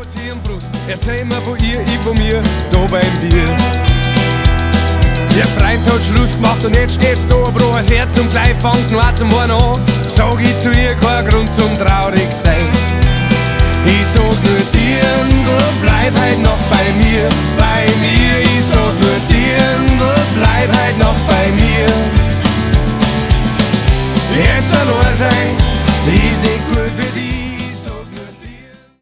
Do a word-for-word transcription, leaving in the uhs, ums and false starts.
jetzt hier im Frust, erzähl mir von ihr, ich von mir, da beim Bier. Ihr Freund hat Schluss gemacht und jetzt steht's da, brach das Herz und gleich fangt's noch auch zum Weinen an. Sag ich zu ihr, kein Grund zum traurig sein. Ich sag nur Dirndl, bleib heut noch bei mir, bei mir. Ich sag nur Dirndl, bleib heut noch